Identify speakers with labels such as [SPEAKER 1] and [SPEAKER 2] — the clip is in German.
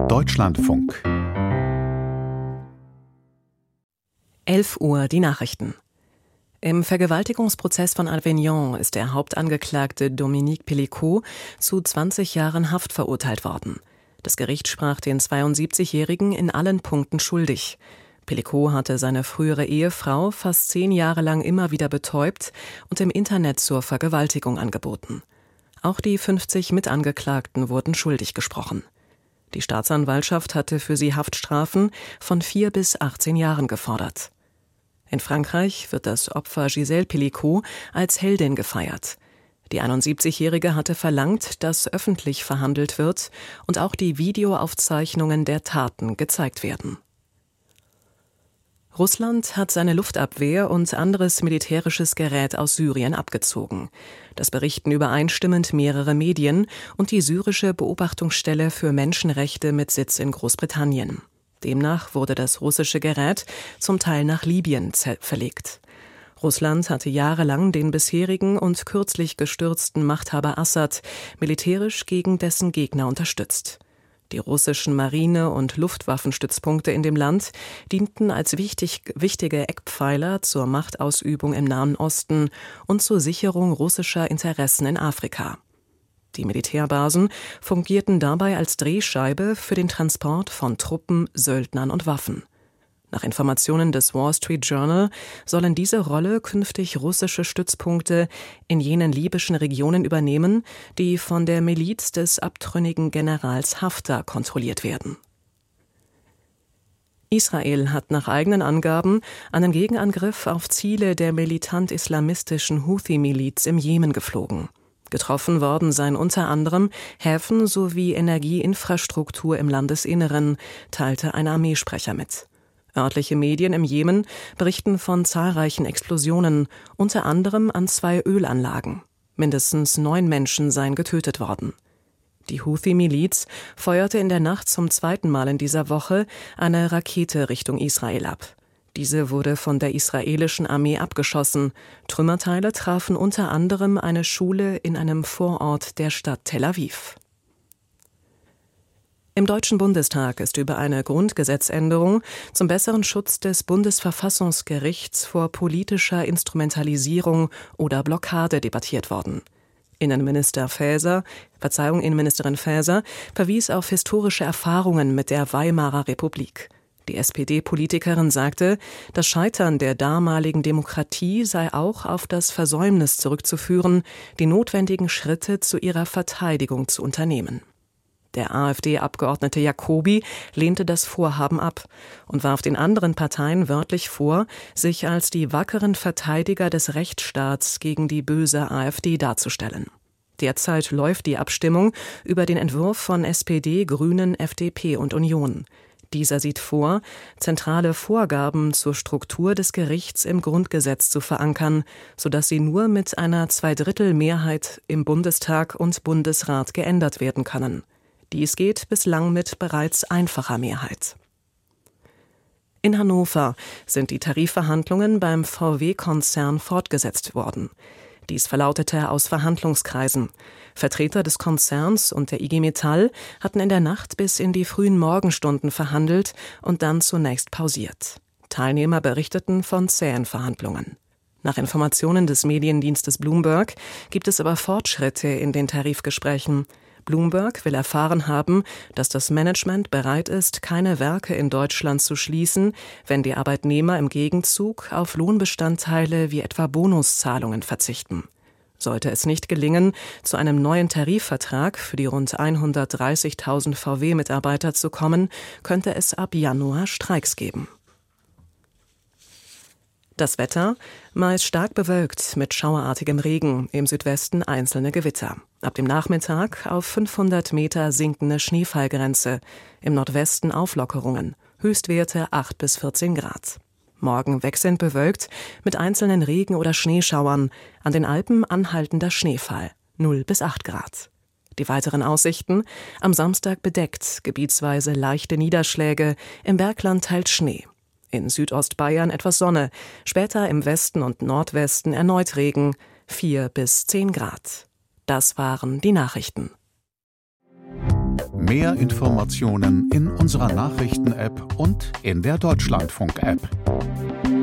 [SPEAKER 1] Deutschlandfunk.
[SPEAKER 2] 11 Uhr die Nachrichten. Im Vergewaltigungsprozess von Avignon ist der Hauptangeklagte Dominique Pélicaud zu 20 Jahren Haft verurteilt worden. Das Gericht sprach den 72-Jährigen in allen Punkten schuldig. Pélicaud hatte seine frühere Ehefrau fast 10 Jahre lang immer wieder betäubt und im Internet zur Vergewaltigung angeboten. Auch die 50 Mitangeklagten wurden schuldig gesprochen. Die Staatsanwaltschaft hatte für sie Haftstrafen von 4 bis 18 Jahren gefordert. In Frankreich wird das Opfer Gisèle Pélicaud als Heldin gefeiert. Die 71-Jährige hatte verlangt, dass öffentlich verhandelt wird und auch die Videoaufzeichnungen der Taten gezeigt werden. Russland hat seine Luftabwehr und anderes militärisches Gerät aus Syrien abgezogen. Das berichten übereinstimmend mehrere Medien und die syrische Beobachtungsstelle für Menschenrechte mit Sitz in Großbritannien. Demnach wurde das russische Gerät zum Teil nach Libyen verlegt. Russland hatte jahrelang den bisherigen und kürzlich gestürzten Machthaber Assad militärisch gegen dessen Gegner unterstützt. Die russischen Marine- und Luftwaffenstützpunkte in dem Land dienten als wichtige Eckpfeiler zur Machtausübung im Nahen Osten und zur Sicherung russischer Interessen in Afrika. Die Militärbasen fungierten dabei als Drehscheibe für den Transport von Truppen, Söldnern und Waffen. Nach Informationen des Wall Street Journal sollen diese Rolle künftig russische Stützpunkte in jenen libyschen Regionen übernehmen, die von der Miliz des abtrünnigen Generals Haftar kontrolliert werden. Israel hat nach eigenen Angaben einen Gegenangriff auf Ziele der militant-islamistischen Houthi-Miliz im Jemen geflogen. Getroffen worden seien unter anderem Häfen sowie Energieinfrastruktur im Landesinneren, teilte ein Armeesprecher mit. Örtliche Medien im Jemen berichten von zahlreichen Explosionen, unter anderem an 2 Ölanlagen. Mindestens 9 Menschen seien getötet worden. Die Houthi-Miliz feuerte in der Nacht zum 2. Mal in dieser Woche eine Rakete Richtung Israel ab. Diese wurde von der israelischen Armee abgeschossen. Trümmerteile trafen unter anderem eine Schule in einem Vorort der Stadt Tel Aviv. Im Deutschen Bundestag ist über eine Grundgesetzänderung zum besseren Schutz des Bundesverfassungsgerichts vor politischer Instrumentalisierung oder Blockade debattiert worden. Innenministerin Faeser verwies auf historische Erfahrungen mit der Weimarer Republik. Die SPD-Politikerin sagte, das Scheitern der damaligen Demokratie sei auch auf das Versäumnis zurückzuführen, die notwendigen Schritte zu ihrer Verteidigung zu unternehmen. Der AfD-Abgeordnete Jacobi lehnte das Vorhaben ab und warf den anderen Parteien wörtlich vor, sich als die wackeren Verteidiger des Rechtsstaats gegen die böse AfD darzustellen. Derzeit läuft die Abstimmung über den Entwurf von SPD, Grünen, FDP und Union. Dieser sieht vor, zentrale Vorgaben zur Struktur des Gerichts im Grundgesetz zu verankern, sodass sie nur mit einer Zweidrittelmehrheit im Bundestag und Bundesrat geändert werden können. Dies geht bislang mit bereits einfacher Mehrheit. In Hannover sind die Tarifverhandlungen beim VW-Konzern fortgesetzt worden. Dies verlautete aus Verhandlungskreisen. Vertreter des Konzerns und der IG Metall hatten in der Nacht bis in die frühen Morgenstunden verhandelt und dann zunächst pausiert. Teilnehmer berichteten von zähen Verhandlungen. Nach Informationen des Mediendienstes Bloomberg gibt es aber Fortschritte in den Tarifgesprächen. Bloomberg will erfahren haben, dass das Management bereit ist, keine Werke in Deutschland zu schließen, wenn die Arbeitnehmer im Gegenzug auf Lohnbestandteile wie etwa Bonuszahlungen verzichten. Sollte es nicht gelingen, zu einem neuen Tarifvertrag für die rund 130.000 VW-Mitarbeiter zu kommen, könnte es ab Januar Streiks geben. Das Wetter: meist stark bewölkt mit schauerartigem Regen, im Südwesten einzelne Gewitter. Ab dem Nachmittag auf 500 Meter sinkende Schneefallgrenze, im Nordwesten Auflockerungen, Höchstwerte 8 bis 14 Grad. Morgen wechselnd bewölkt mit einzelnen Regen- oder Schneeschauern, an den Alpen anhaltender Schneefall, 0 bis 8 Grad. Die weiteren Aussichten: am Samstag bedeckt, gebietsweise leichte Niederschläge, im Bergland teils Schnee. In Südostbayern etwas Sonne, später im Westen und Nordwesten erneut Regen, 4 bis 10 Grad. Das waren die Nachrichten.
[SPEAKER 1] Mehr Informationen in unserer Nachrichten-App und in der Deutschlandfunk-App.